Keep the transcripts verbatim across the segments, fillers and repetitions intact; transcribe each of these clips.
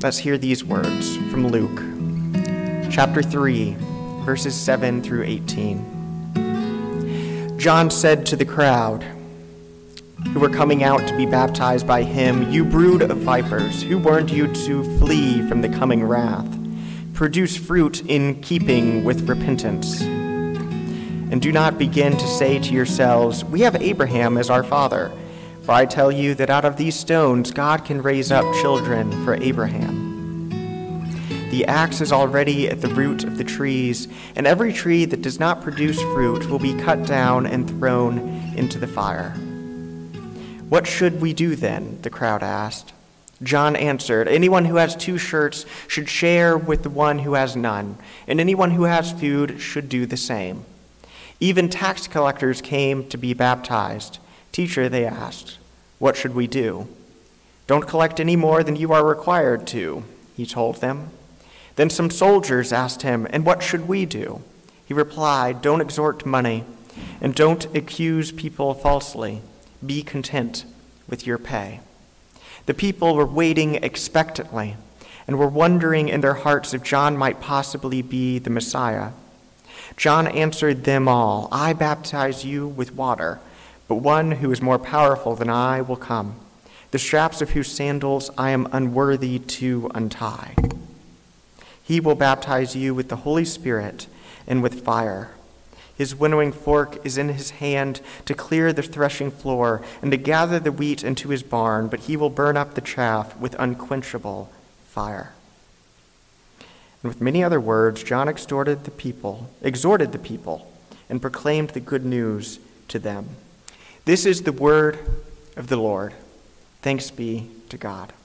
let's hear these words from Luke, chapter three, verses seven through eighteen. John said to the crowd who were coming out to be baptized by him, "You brood of vipers, who warned you to flee from the coming wrath? Produce fruit in keeping with repentance. And do not begin to say to yourselves, 'We have Abraham as our father.' For I tell you that out of these stones God can raise up children for Abraham. The axe is already at the root of the trees, and every tree that does not produce fruit will be cut down and thrown into the fire." "What should we do then?" the crowd asked. John answered, "Anyone who has two shirts should share with the one who has none, and anyone who has food should do the same." Even tax collectors came to be baptized. "Teacher," they asked, "what should we do?" "Don't collect any more than you are required to," he told them. Then some soldiers asked him, "And what should we do?" He replied, "Don't extort money, and don't accuse people falsely. Be content with your pay." The people were waiting expectantly and were wondering in their hearts if John might possibly be the Messiah. John answered them all, "I baptize you with water, but one who is more powerful than I will come, the straps of whose sandals I am unworthy to untie. He will baptize you with the Holy Spirit and with fire. His winnowing fork is in his hand to clear the threshing floor and to gather the wheat into his barn, but he will burn up the chaff with unquenchable fire." And with many other words, John exhorted the people, exhorted the people, and proclaimed the good news to them. This is the word of the Lord. Thanks be to God.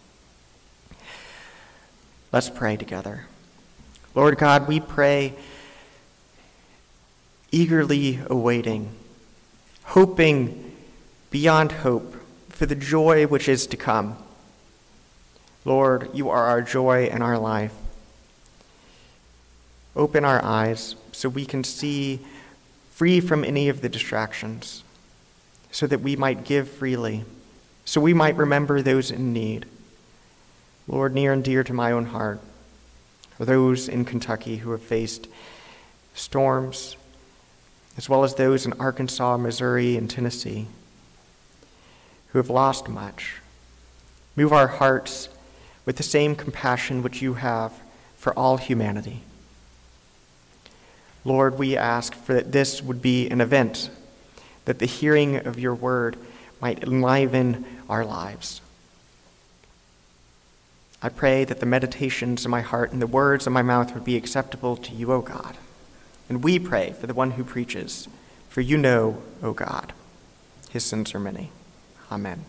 Let's pray together. Lord God, we pray, eagerly awaiting, hoping beyond hope for the joy which is to come. Lord, you are our joy and our life. Open our eyes so we can see free from any of the distractions, so that we might give freely, so we might remember those in need. Lord, near and dear to my own heart are those in Kentucky who have faced storms, as well as those in Arkansas, Missouri, and Tennessee who have lost much. Move our hearts with the same compassion which you have for all humanity. Lord, we ask for that this would be an event, that the hearing of your word might enliven our lives. I pray that the meditations of my heart and the words of my mouth would be acceptable to you, O God. And we pray for the one who preaches, for you know, O God, his sins are many. Amen.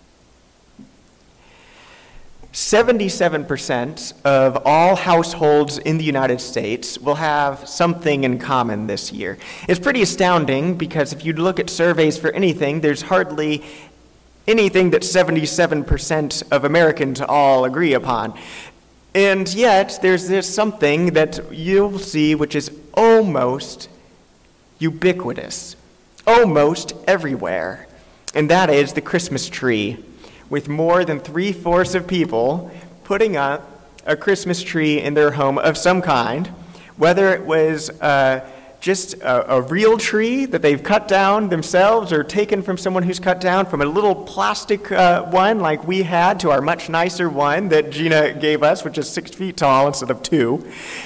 seventy-seven percent of all households in the United States will have something in common this year. It's pretty astounding because if you look at surveys for anything, there's hardly anything that seventy-seven percent of Americans all agree upon. And yet, there's this something that you'll see which is almost ubiquitous, almost everywhere, and that is the Christmas tree, with more than three-fourths of people putting up a Christmas tree in their home of some kind, whether it was uh, just a, a real tree that they've cut down themselves or taken from someone who's cut down, from a little plastic uh, one like we had to our much nicer one that Gina gave us, which is six feet tall instead of two.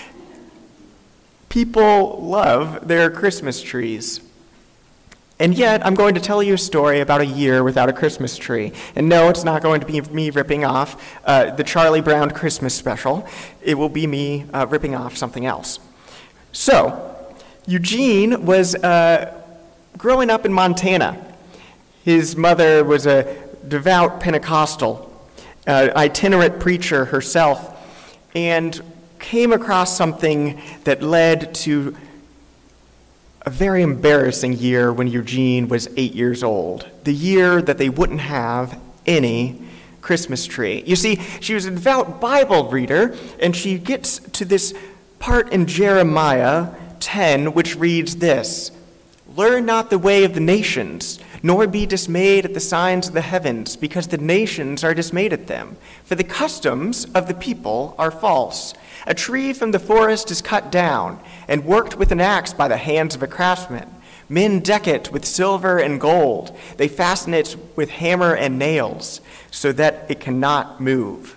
People love their Christmas trees. And yet, I'm going to tell you a story about a year without a Christmas tree. And no, it's not going to be me ripping off uh, the Charlie Brown Christmas special. It will be me uh, ripping off something else. So, Eugene was uh, growing up in Montana. His mother was a devout Pentecostal, uh, itinerant preacher herself, and came across something that led to a very embarrassing year when Eugene was eight years old, the year that they wouldn't have any Christmas tree. You see, she was a devout Bible reader, and she gets to this part in Jeremiah ten, which reads this: "Learn not the way of the nations, Nor be dismayed at the signs of the heavens, because the nations are dismayed at them. For the customs of the people are false. A tree from the forest is cut down and worked with an axe by the hands of a craftsman. Men deck it with silver and gold. They fasten it with hammer and nails so that it cannot move.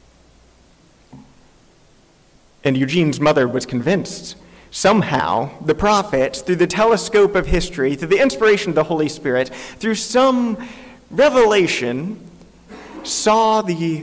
And Eugene's mother was convinced. Somehow, the prophet, through the telescope of history, through the inspiration of the Holy Spirit, through some revelation, saw the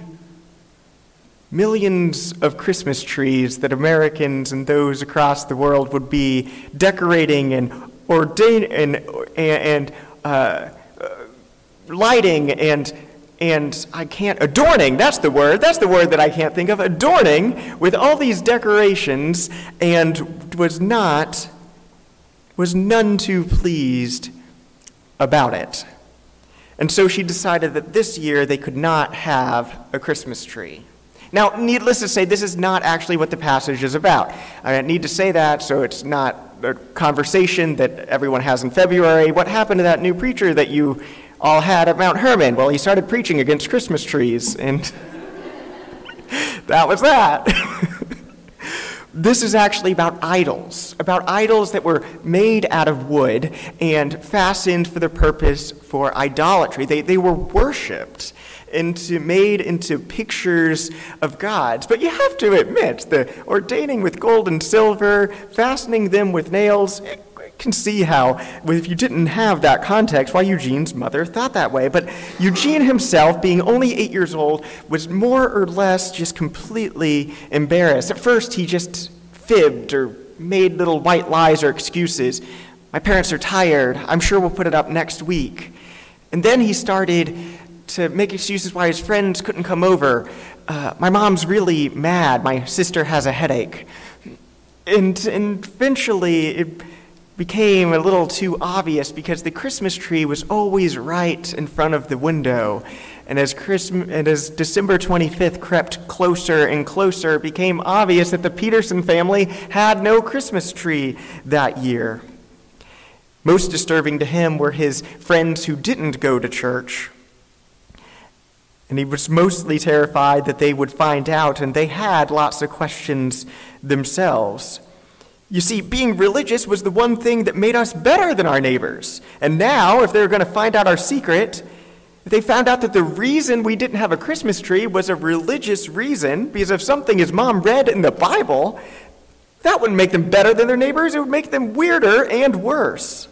millions of Christmas trees that Americans and those across the world would be decorating and ordaining and, and uh, lighting and And I can't, adorning, that's the word, that's the word that I can't think of, adorning with all these decorations, and was not, was none too pleased about it. And so she decided that this year they could not have a Christmas tree. Now, needless to say, this is not actually what the passage is about. I need to say that so it's not a conversation that everyone has in February. What happened to that new preacher that you all had at Mount Hermon? Well, he started preaching against Christmas trees, and that was that. This is actually about idols, about idols that were made out of wood and fastened for the purpose for idolatry. They, they were worshipped, into, made into pictures of gods. But you have to admit, the ordaining with gold and silver, fastening them with nails, can see how, if you didn't have that context, why Eugene's mother thought that way. But Eugene himself, being only eight years old, was more or less just completely embarrassed. At first, he just fibbed or made little white lies or excuses. My parents are tired. I'm sure we'll put it up next week. And then he started to make excuses why his friends couldn't come over. Uh, my mom's really mad. My sister has a headache. And, and eventually, it became a little too obvious because the Christmas tree was always right in front of the window. And as Christmas, and as December twenty-fifth crept closer and closer, it became obvious that the Peterson family had no Christmas tree that year. Most disturbing to him were his friends who didn't go to church. And he was mostly terrified that they would find out, and they had lots of questions themselves. You see, being religious was the one thing that made us better than our neighbors. And now, if they were going to find out our secret, if they found out that the reason we didn't have a Christmas tree was a religious reason, because of something his mom read in the Bible, that wouldn't make them better than their neighbors. It would make them weirder and worse.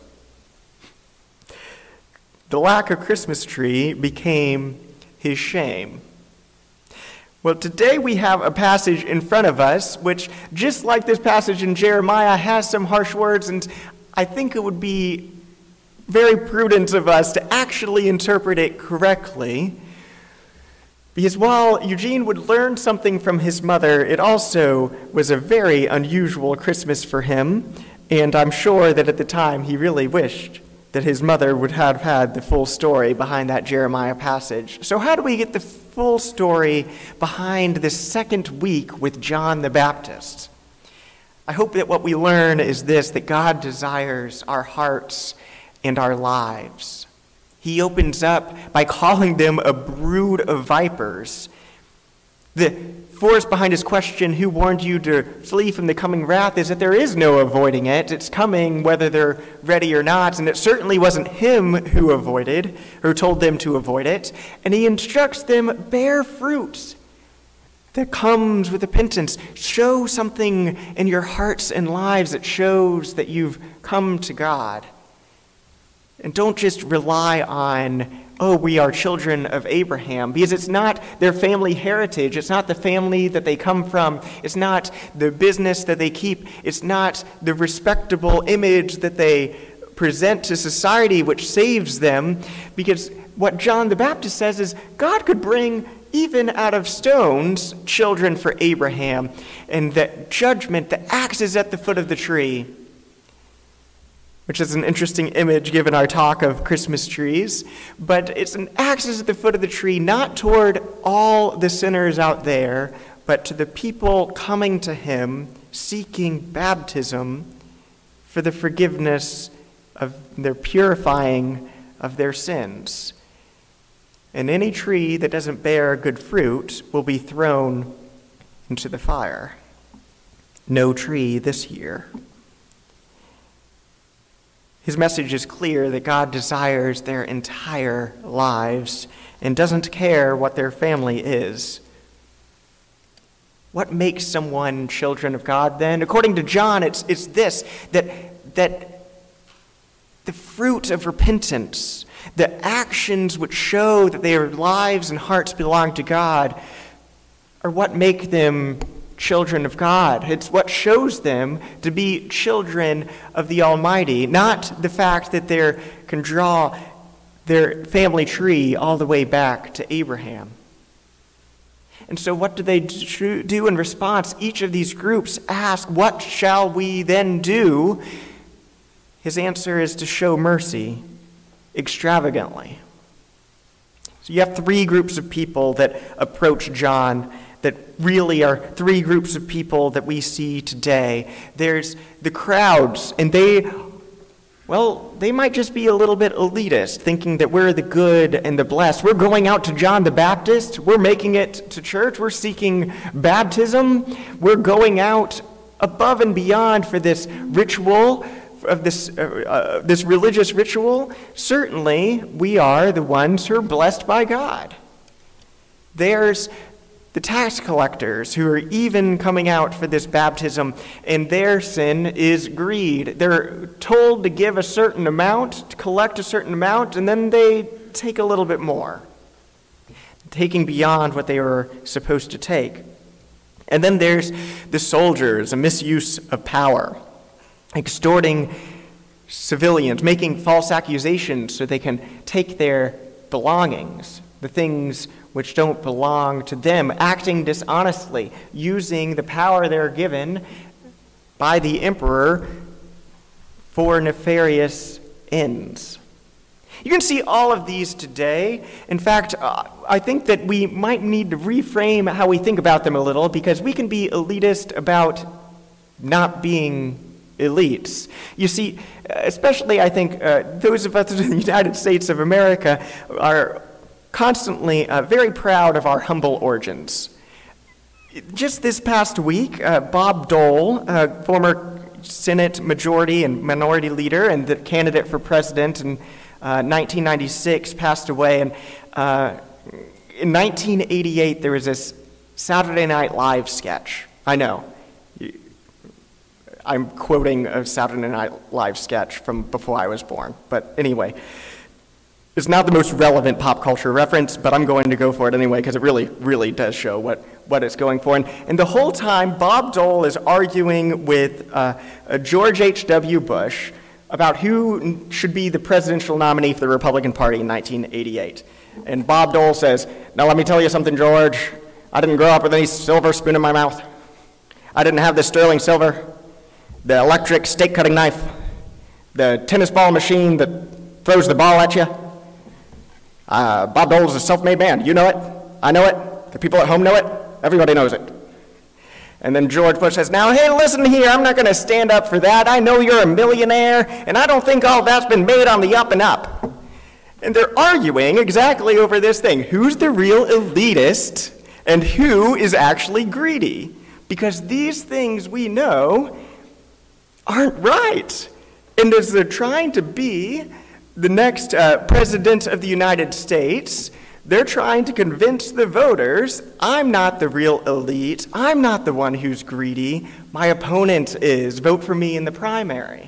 The lack of Christmas tree became his shame. Well, today we have a passage in front of us, which, just like this passage in Jeremiah, has some harsh words, and I think it would be very prudent of us to actually interpret it correctly. Because while Eugene would learn something from his mother, it also was a very unusual Christmas for him, and I'm sure that at the time he really wished that his mother would have had the full story behind that Jeremiah passage. So how do we get the full story behind this second week with John the Baptist? I hope that what we learn is this, that God desires our hearts and our lives. He opens up by calling them a brood of vipers. The force behind his question, who warned you to flee from the coming wrath, is that there is no avoiding it. It's coming whether they're ready or not, and it certainly wasn't him who avoided, or told them to avoid it. And he instructs them, bear fruit that comes with repentance. Show something in your hearts and lives that shows that you've come to God. And don't just rely on, oh, we are children of Abraham, because it's not their family heritage. It's not the family that they come from. It's not the business that they keep. It's not the respectable image that they present to society which saves them, because what John the Baptist says is God could bring even out of stones children for Abraham, and that judgment, the axe is at the foot of the tree, which is an interesting image given our talk of Christmas trees. But it's an axe at the foot of the tree, not toward all the sinners out there, but to the people coming to him, seeking baptism for the forgiveness of their purifying of their sins. And any tree that doesn't bear good fruit will be thrown into the fire. No tree this year. His message is clear that God desires their entire lives and doesn't care what their family is. What makes someone children of God then? According to John, it's, it's this, that, that the fruit of repentance, the actions which show that their lives and hearts belong to God, are what make them children of God. It's what shows them to be children of the Almighty, not the fact that they can draw their family tree all the way back to Abraham. And so what do they do in response? Each of these groups ask, what shall we then do? His answer is to show mercy extravagantly. So you have three groups of people that approach John that really are three groups of people that we see today. There's the crowds, and they, well, they might just be a little bit elitist, thinking that we're the good and the blessed. We're going out to John the Baptist. We're making it to church. We're seeking baptism. We're going out above and beyond for this ritual, of this, uh, uh, this religious ritual. Certainly, we are the ones who are blessed by God. There's the tax collectors who are even coming out for this baptism, and their sin is greed. They're told to give a certain amount, to collect a certain amount, and then they take a little bit more, taking beyond what they were supposed to take. And then there's the soldiers, a misuse of power, extorting civilians, making false accusations so they can take their belongings, the things which don't belong to them, acting dishonestly, using the power they're given by the emperor for nefarious ends. You can see all of these today. In fact, uh, I think that we might need to reframe how we think about them a little, because we can be elitist about not being elites. You see, especially I think uh, those of us in the United States of America are constantly uh, very proud of our humble origins. Just this past week, uh, Bob Dole, uh, former Senate Majority and Minority Leader and the candidate for president in uh, nineteen ninety-six, passed away. And uh, in nineteen eighty-eight, there was this Saturday Night Live sketch. I know. I'm quoting a Saturday Night Live sketch from before I was born. But anyway, it's not the most relevant pop culture reference, but I'm going to go for it anyway because it really, really does show what, what it's going for. And, and the whole time, Bob Dole is arguing with uh, uh, George H W Bush about who should be the presidential nominee for the Republican Party in nineteen eighty-eight. And Bob Dole says, "Now let me tell you something, George. I didn't grow up with any silver spoon in my mouth. I didn't have the sterling silver, the electric steak-cutting knife, the tennis ball machine that throws the ball at you. Uh, Bob Dole is a self-made man. You know it. I know it. The people at home know it. Everybody knows it." And then George Bush says, "Now, hey, listen here. I'm not going to stand up for that. I know you're a millionaire, and I don't think all that's been made on the up and up." And they're arguing exactly over this thing. Who's the real elitist and who is actually greedy? Because these things we know aren't right. And as they're trying to be the next uh, president of the United States, they're trying to convince the voters, I'm not the real elite. I'm not the one who's greedy. My opponent is. Vote for me in the primary.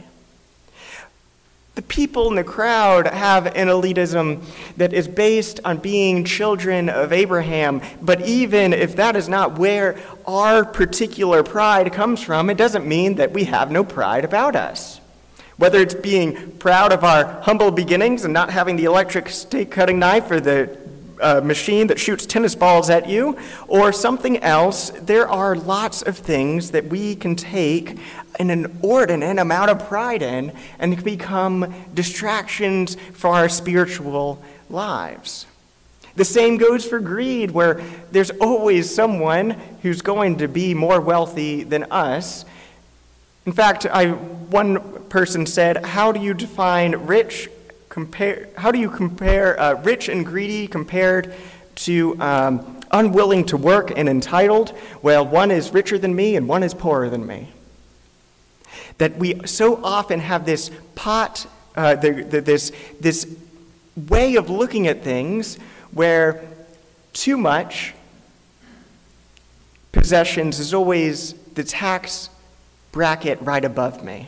The people in the crowd have an elitism that is based on being children of Abraham. But even if that is not where our particular pride comes from, it doesn't mean that we have no pride about us. Whether it's being proud of our humble beginnings and not having the electric steak-cutting knife or the uh, machine that shoots tennis balls at you, or something else, there are lots of things that we can take an inordinate amount of pride in and become distractions for our spiritual lives. The same goes for greed, where there's always someone who's going to be more wealthy than us. In fact, I, one person said, "How do you define rich compare? How do you compare uh, rich and greedy compared to um, unwilling to work and entitled? Well, one is richer than me and one is poorer than me. That we so often have this pot, uh, the, the, this this way of looking at things where too much possessions is always the tax bracket right above me.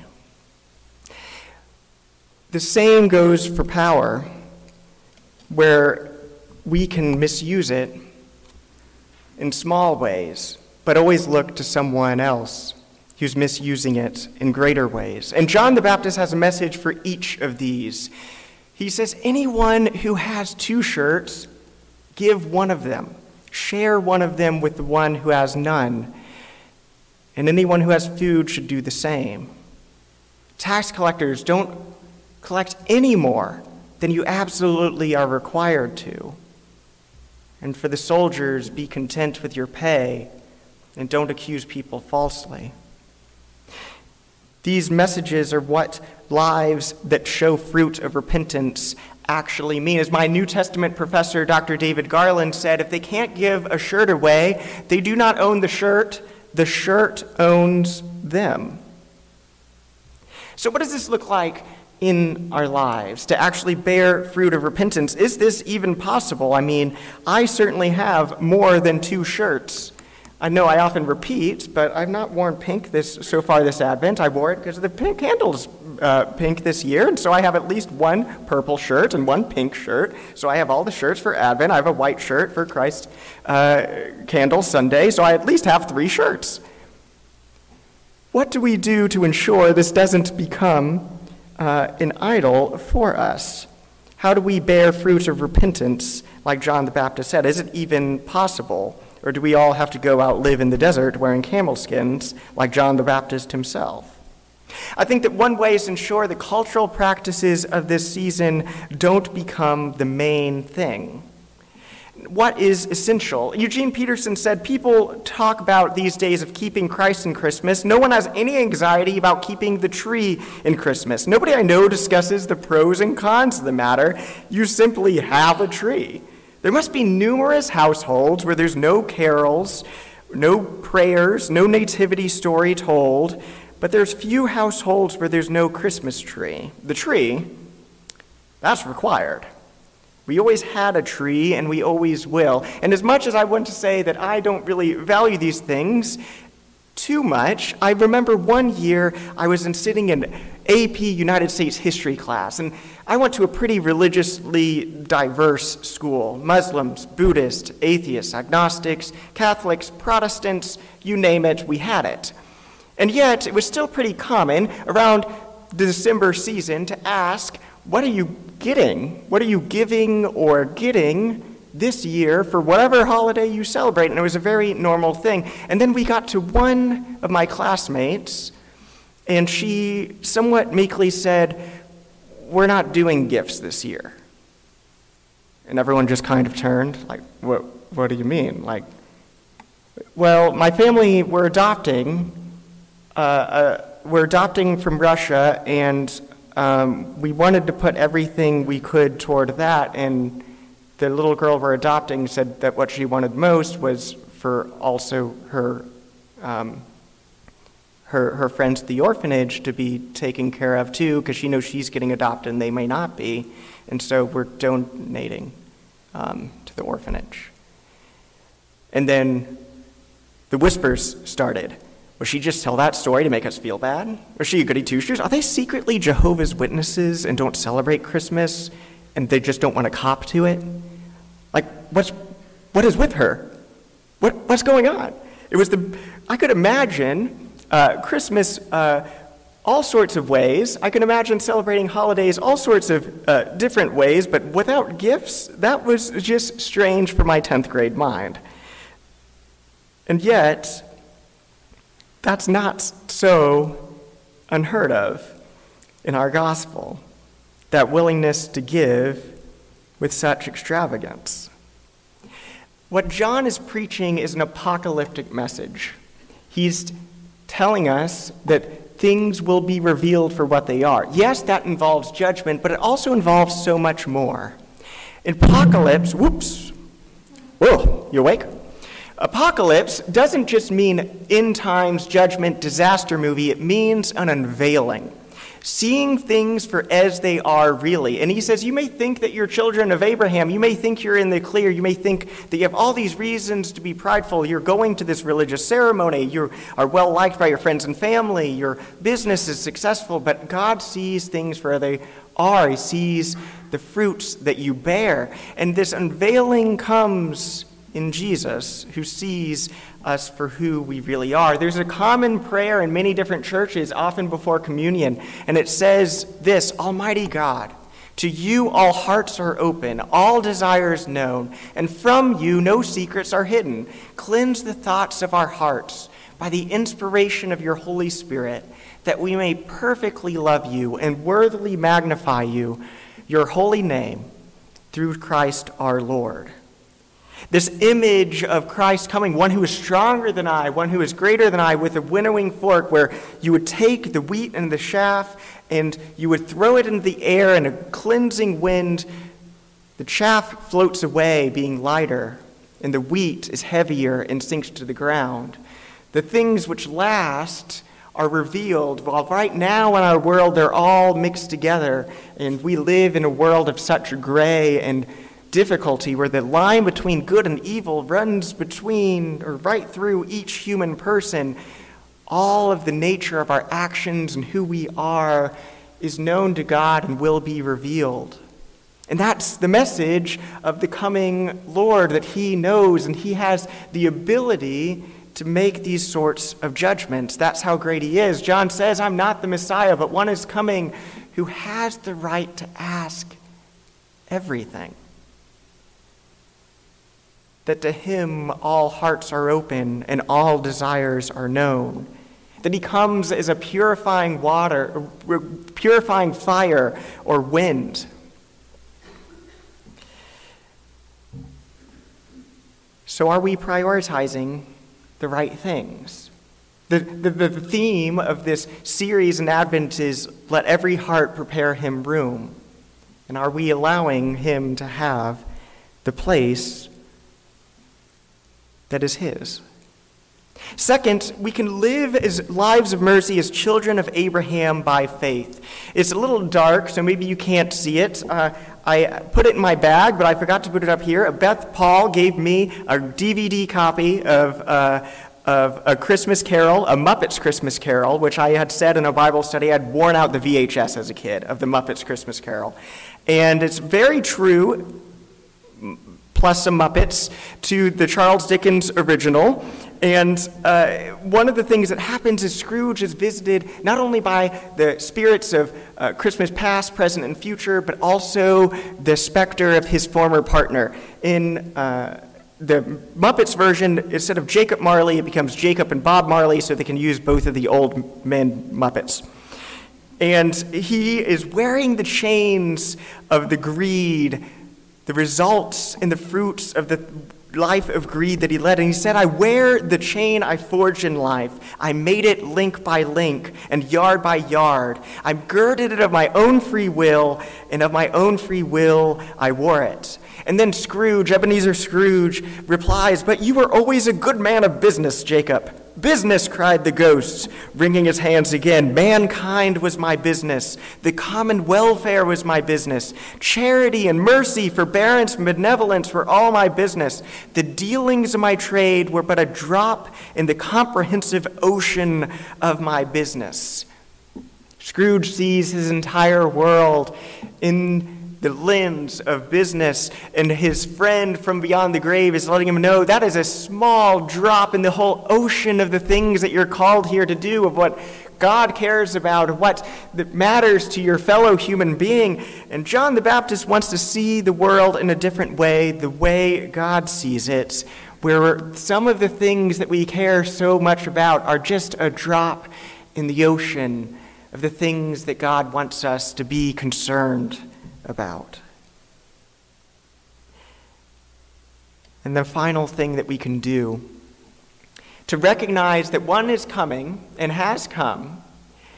The same goes for power, where we can misuse it in small ways, but always look to someone else who's misusing it in greater ways. And John the Baptist has a message for each of these. He says, anyone who has two shirts, give one of them. Share one of them with the one who has none. And anyone who has food should do the same. Tax collectors, don't collect any more than you absolutely are required to. And for the soldiers, be content with your pay and don't accuse people falsely. These messages are what lives that show fruit of repentance actually mean. As my New Testament professor, Doctor David Garland, said, if they can't give a shirt away, they do not own the shirt, the shirt owns them. So what does this look like in our lives to actually bear fruit of repentance? Is this even possible? I mean, I certainly have more than two shirts. I know I often repeat, but I've not worn pink this so far this Advent. I wore it because the pink candle's uh, pink this year, and so I have at least one purple shirt and one pink shirt. So I have all the shirts for Advent. I have a white shirt for Christ uh, Candle Sunday, so I at least have three shirts. What do we do to ensure this doesn't become uh, an idol for us? How do we bear fruit of repentance, like John the Baptist said? Is it even possible? Or do we all have to go out live in the desert wearing camel skins like John the Baptist himself? I think that one way is to ensure the cultural practices of this season don't become the main thing. What is essential? Eugene Peterson said, people talk about these days of keeping Christ in Christmas. No one has any anxiety about keeping the tree in Christmas. Nobody I know discusses the pros and cons of the matter. You simply have a tree. There must be numerous households where there's no carols, no prayers, no nativity story told, but there's few households where there's no Christmas tree. The tree, that's required. We always had a tree, and we always will. And as much as I want to say that I don't really value these things too much, I remember one year I was in sitting in A P United States history class, and I went to a pretty religiously diverse school. Muslims, Buddhists, atheists, agnostics, Catholics, Protestants, you name it, we had it. And yet, it was still pretty common around the December season to ask, what are you getting? What are you giving or getting this year for whatever holiday you celebrate? And it was a very normal thing. And then we got to one of my classmates, and she somewhat meekly said, we're not doing gifts this year. And everyone just kind of turned, like, what, what do you mean? Like, well, my family, we're adopting, uh, uh, we're adopting from Russia, and um, we wanted to put everything we could toward that, and the little girl we're adopting said that what she wanted most was for also her um, her her friends at the orphanage to be taken care of too, because she knows she's getting adopted and they may not be, and so we're donating um, to the orphanage. And then the whispers started. Would she just tell that story to make us feel bad? Was she a goody two-shoes? Are they secretly Jehovah's Witnesses and don't celebrate Christmas, and they just don't want to cop to it? Like, what's what is with her? What what's going on? It was the I could imagine uh, Christmas uh, all sorts of ways. I can imagine celebrating holidays all sorts of uh, different ways, but without gifts, that was just strange for my tenth grade mind. And yet, that's not so unheard of in our gospel, that willingness to give with such extravagance. What John is preaching is an apocalyptic message. He's telling us that things will be revealed for what they are. Yes, that involves judgment, but it also involves so much more. Apocalypse, whoops, whoa, you awake? Apocalypse doesn't just mean end times, judgment, disaster movie. It means an unveiling. Seeing things for as they are really. And he says, you may think that you're children of Abraham. You may think you're in the clear. You may think that you have all these reasons to be prideful. You're going to this religious ceremony. You are well liked by your friends and family. Your business is successful. But God sees things for they are. He sees the fruits that you bear. And this unveiling comes in Jesus, who sees us for who we really are. There's a common prayer in many different churches, often before communion, and it says this: Almighty God, to you all hearts are open, all desires known, and from you no secrets are hidden. Cleanse the thoughts of our hearts by the inspiration of your Holy Spirit, that we may perfectly love you and worthily magnify you, your holy name, through Christ our Lord. This image of Christ coming, one who is stronger than I, one who is greater than I, with a winnowing fork, where you would take the wheat and the chaff and you would throw it into the air, and a cleansing wind, the chaff floats away, being lighter, and the wheat is heavier and sinks to the ground. The things which last are revealed, while right now in our world they're all mixed together, and we live in a world of such gray and difficulty, where the line between good and evil runs between or right through each human person. All of the nature of our actions and who we are is known to God and will be revealed. And that's the message of the coming Lord, that he knows and he has the ability to make these sorts of judgments. That's how great he is. John says, I'm not the Messiah, but one is coming who has the right to ask everything. That to him all hearts are open and all desires are known. That he comes as a purifying water, purifying fire or wind. So are we prioritizing the right things? The, the, the theme of this series in Advent is, let every heart prepare him room. And are we allowing him to have the place that is his? Second, we can live as lives of mercy as children of Abraham by faith. It's a little dark, so maybe you can't see it. Uh, I put it in my bag, but I forgot to put it up here. Beth Paul gave me a D V D copy of, uh, of A Christmas Carol, a Muppets Christmas Carol, which I had said in a Bible study I'd worn out the V H S as a kid of the Muppets Christmas Carol. And it's very true, plus some Muppets, to the Charles Dickens original. And uh, one of the things that happens is Scrooge is visited not only by the spirits of uh, Christmas past, present, and future, but also the specter of his former partner. In uh, the Muppets version, instead of Jacob Marley, it becomes Jacob and Bob Marley, so they can use both of the old men Muppets. And he is wearing the chains of the greed, the results and the fruits of the life of greed that he led. And he said, I wear the chain I forged in life. I made it link by link and yard by yard. I girded it of my own free will, and of my own free will I wore it. And then Scrooge, Ebenezer Scrooge, replies, but you were always a good man of business, Jacob. Business, cried the ghost, wringing his hands again. Mankind was my business. The common welfare was my business. Charity and mercy, forbearance and benevolence were all my business. The dealings of my trade were but a drop in the comprehensive ocean of my business. Scrooge sees his entire world in the lens of business, and his friend from beyond the grave is letting him know that is a small drop in the whole ocean of the things that you're called here to do, of what God cares about, of what that matters to your fellow human being. And John the Baptist wants to see the world in a different way, the way God sees it, where some of the things that we care so much about are just a drop in the ocean of the things that God wants us to be concerned about. And the final thing that we can do to recognize that one is coming and has come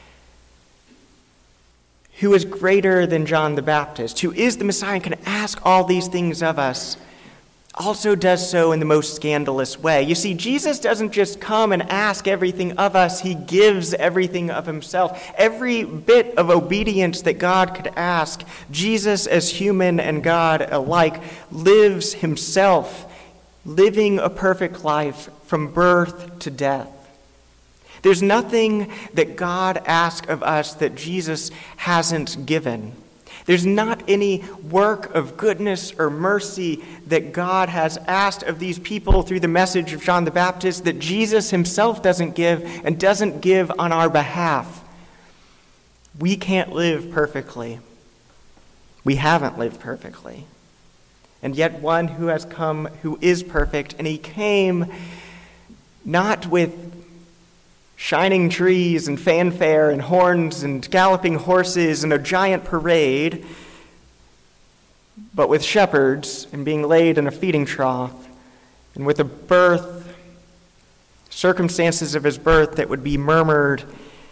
who is greater than John the Baptist, who is the Messiah and can ask all these things of us, also does so in the most scandalous way. You see, Jesus doesn't just come and ask everything of us, he gives everything of himself. Every bit of obedience that God could ask, Jesus, as human and God alike, lives himself, living a perfect life from birth to death. There's nothing that God asks of us that Jesus hasn't given. There's not any work of goodness or mercy that God has asked of these people through the message of John the Baptist that Jesus himself doesn't give and doesn't give on our behalf. We can't live perfectly. We haven't lived perfectly. And yet one who has come who is perfect, and he came not with shining trees and fanfare and horns and galloping horses and a giant parade, but with shepherds and being laid in a feeding trough, and with a birth, circumstances of his birth that would be murmured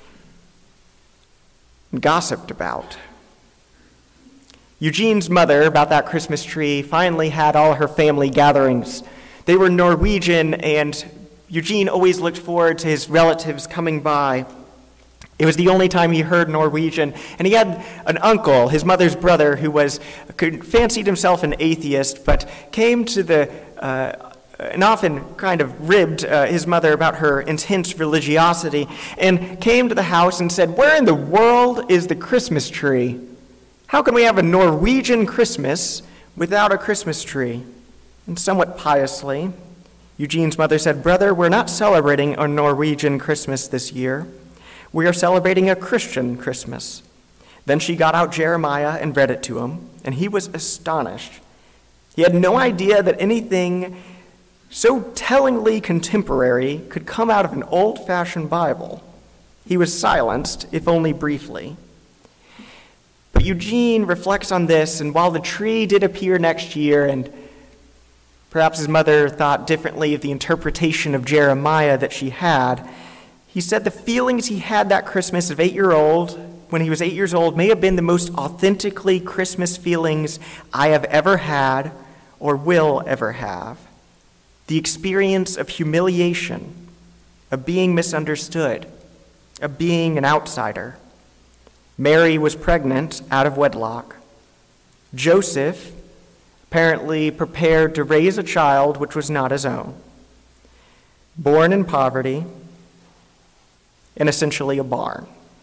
and gossiped about. Eugene's mother, about that Christmas tree, finally had all her family gatherings. They were Norwegian, and Eugene always looked forward to his relatives coming by. It was the only time he heard Norwegian. And he had an uncle, his mother's brother, who was fancied himself an atheist, but came to the, uh, and often kind of ribbed uh, his mother about her intense religiosity, and came to the house and said, "Where in the world is the Christmas tree? How can we have a Norwegian Christmas without a Christmas tree?" And somewhat piously, Eugene's mother said, "Brother, we're not celebrating a Norwegian Christmas this year. We are celebrating a Christian Christmas." Then she got out Jeremiah and read it to him, and he was astonished. He had no idea that anything so tellingly contemporary could come out of an old-fashioned Bible. He was silenced, if only briefly. But Eugene reflects on this, and while the tree did appear next year, and perhaps his mother thought differently of the interpretation of Jeremiah that she had, he said the feelings he had that Christmas of eight-year-old, when he was eight years old, may have been the most authentically Christmas feelings I have ever had or will ever have. The experience of humiliation, of being misunderstood, of being an outsider. Mary was pregnant out of wedlock. Joseph apparently prepared to raise a child which was not his own, born in poverty, in essentially a barn.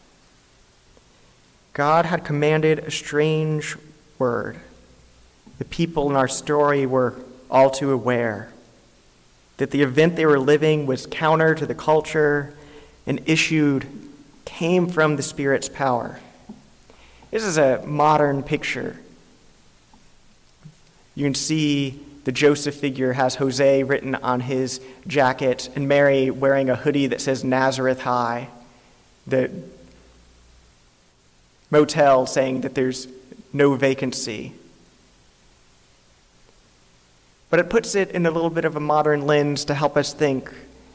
God had commanded a strange word. The people in our story were all too aware that the event they were living was counter to the culture and issued, came from the Spirit's power. This is a modern picture. You can see the Joseph figure has Jose written on his jacket and Mary wearing a hoodie that says Nazareth High. The motel saying that there's no vacancy. But it puts it in a little bit of a modern lens to help us think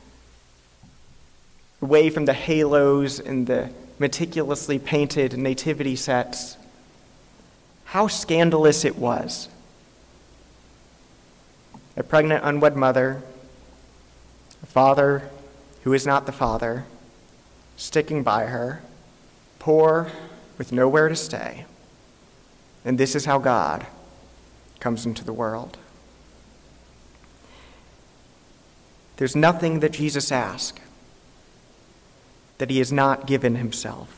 away from the halos and the meticulously painted nativity sets, how scandalous it was. A pregnant unwed mother, a father who is not the father, sticking by her, poor with nowhere to stay. And this is how God comes into the world. There's nothing that Jesus asked that he has not given himself.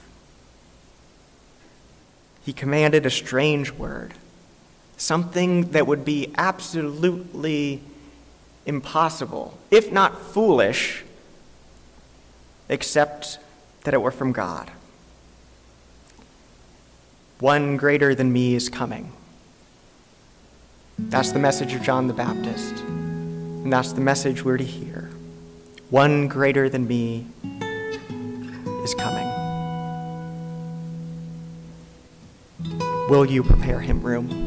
He commanded a strange word, something that would be absolutely impossible, if not foolish, except that it were from God. One greater than me is coming. That's the message of John the Baptist, and that's the message we're to hear. One greater than me is coming. Will you prepare him room?